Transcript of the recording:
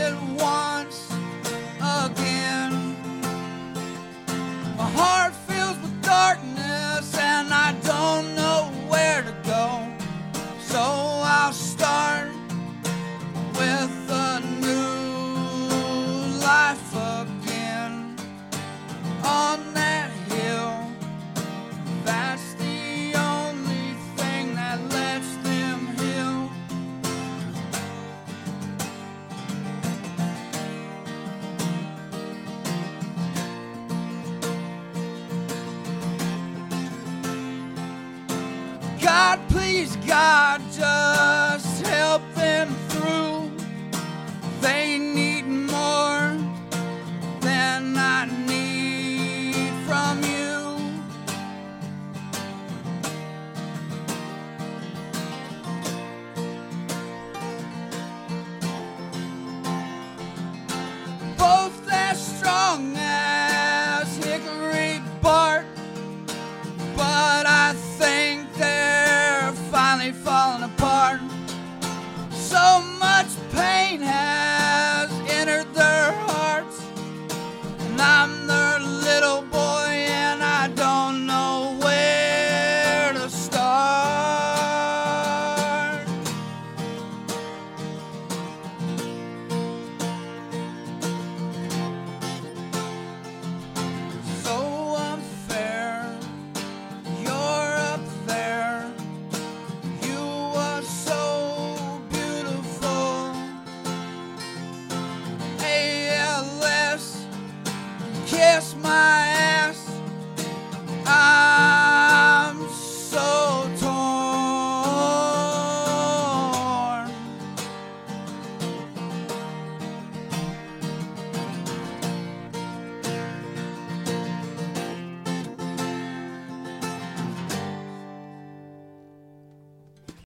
it once again. My heart fills with darkness and I don't know where to go. So I'll start with a new life again on that hill. That's the only thing that lets them heal. God, please, God,